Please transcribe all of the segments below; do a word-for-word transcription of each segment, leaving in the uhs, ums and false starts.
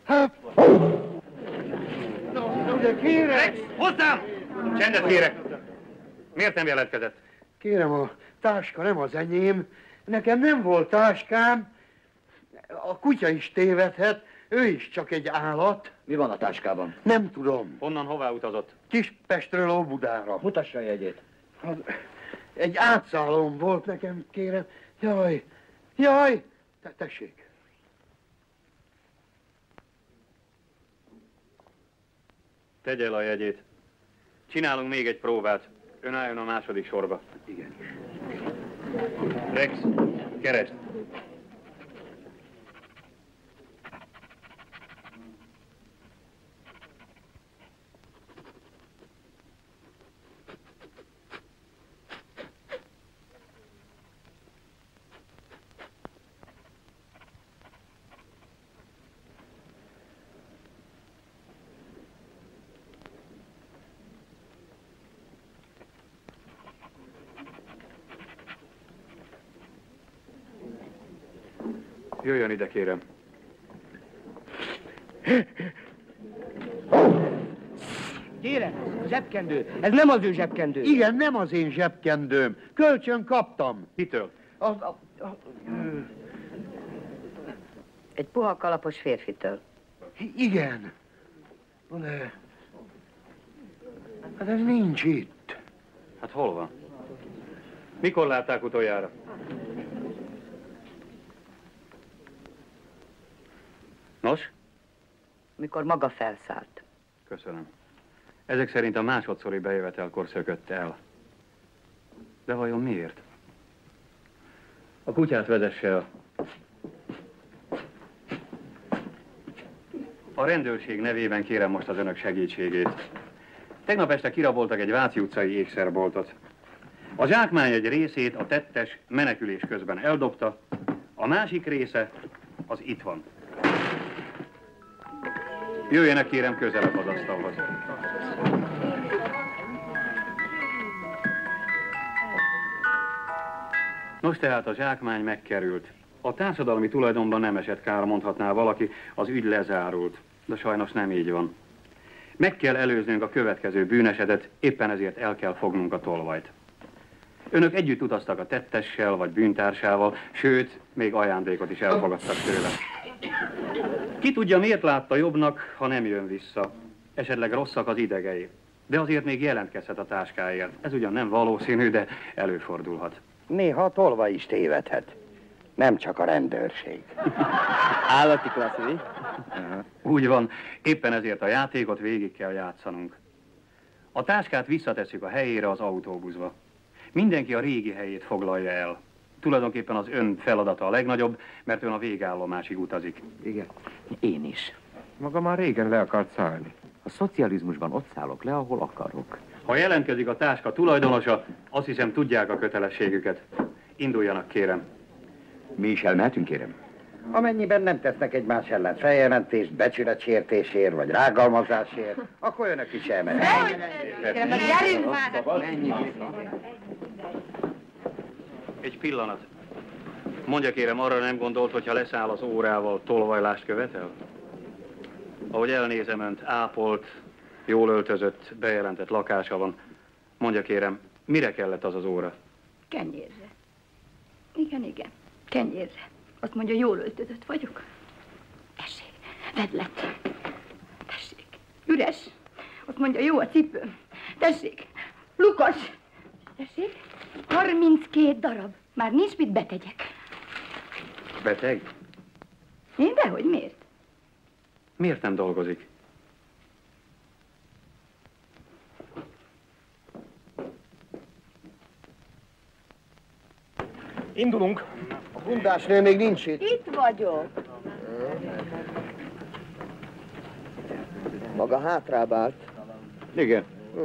No, de kérem! Rex, hozzám! Csendet kérek! Miért nem jelentkezett? Kérem, a táska nem az enyém. Nekem nem volt táskám. A kutya is tévedhet, ő is csak egy állat. Mi van a táskában? Nem tudom. Honnan, hová utazott? Kispestről Óbudára. Mutassa a jegyét. Egy átszállóm volt nekem, kérem. Jaj, jaj, te tessék. Tegye el a jegyét. Csinálunk még egy próbát. Ön álljon a második sorba. Igen. Rex, keresd. Jöjjön ide, kérem. Kérem, zsebkendő. Ez nem az ő zsebkendő. Igen, nem az én zsebkendőm. Kölcsön kaptam. Kitől? A, a, a, Egy puha kalapos férfitől. igen. De... Hát ez nincs itt. Hát hol van? Mikor látták utoljára? Nos? Mikor maga felszállt. Köszönöm. Ezek szerint a másodszori bejövetelkor szökött el. De vajon miért? A kutyát vezesse el. A rendőrség nevében kérem most az önök segítségét. Tegnap este kiraboltak egy Váci utcai ékszerboltot. A zsákmány egy részét a tettes menekülés közben eldobta, a másik része az itt van. Jöjjenek kérem közelebb az asztalhoz. Nos tehát a zsákmány megkerült. A társadalmi tulajdonban nem esett kár, mondhatná valaki, az ügy lezárult. De sajnos nem így van. Meg kell előznünk a következő bűnesetet, éppen ezért el kell fognunk a tolvajt. Önök együtt utaztak a tettessel vagy bűntársával, sőt, még ajándékot is elfogadtak tőle. Ki tudja, miért látta jobbnak, ha nem jön vissza. Esetleg rosszak az idegei. De azért még jelentkezhet a táskáért. Ez ugyan nem valószínű, de előfordulhat. Néha a tolva is tévedhet. Nem csak a rendőrség. Állati klassz, mi? Úgy van, éppen ezért a játékot végig kell játszanunk. A táskát visszatesszük a helyére az autóbuszba. Mindenki a régi helyét foglalja el. Tulajdonképpen az ön feladata a legnagyobb, mert ön a végállomásig utazik. Igen. Én is. Maga már régen le akart szállni. A szocializmusban ott szállok le, ahol akarok. Ha jelentkezik a táska tulajdonosa, azt hiszem tudják a kötelességüket. Induljanak, kérem. Mi is elmehetünk, kérem? Amennyiben nem tesznek egymás ellen feljelentést, becsületsértésért vagy rágalmazásért, akkor önök is elmehetnek. Kérem, meg gyerünk már! Egy pillanat. Mondja kérem, arra nem gondolt, hogyha leszáll az órával, tolvajlást követel? Ahogy elnézem önt, ápolt, jól öltözött, bejelentett lakása van. Mondja kérem, mire kellett az az óra? Kenyérre. Igen, igen, kenyérre. Azt mondja, jól öltözött vagyok. Tessék, vedd le. Tessék, üres. Azt mondja, jó a cipőm. Tessék, lukas. Tessék, harminckét darab. Már nincs mit betegyek. Beteg? Én dehogy, miért? Miért nem dolgozik? Indulunk. A bundásnő még nincs itt. Itt vagyok. Maga hátrább állt. Igen.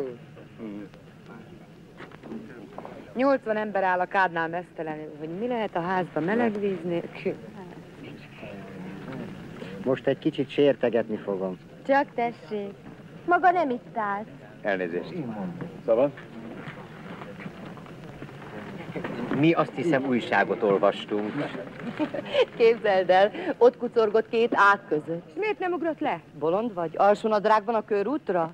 nyolcvan ember áll a kádnál mesztelenül, hogy mi lehet a házban meleg víz nélkül. Most egy kicsit sértegetni fogom. Csak tessék. Maga nem itt állt. Elnézést. Szabad? Mi azt hiszem újságot olvastunk. Képzeld el, ott kucorgott két ág között. És miért nem ugrott le? Bolond vagy? Alsónadrágban a körútra?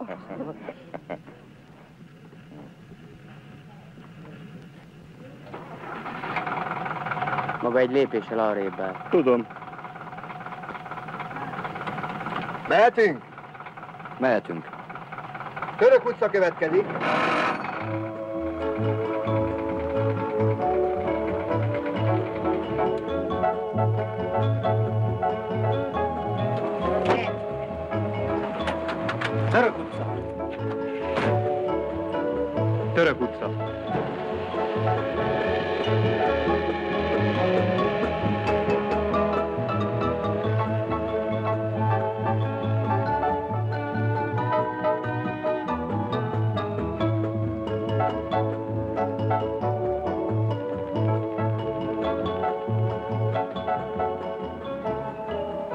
Maga egy lépéssel arrébb áll. Tudom. Mehetünk? Mehetünk. Török utca következik. Török utca. Török utca.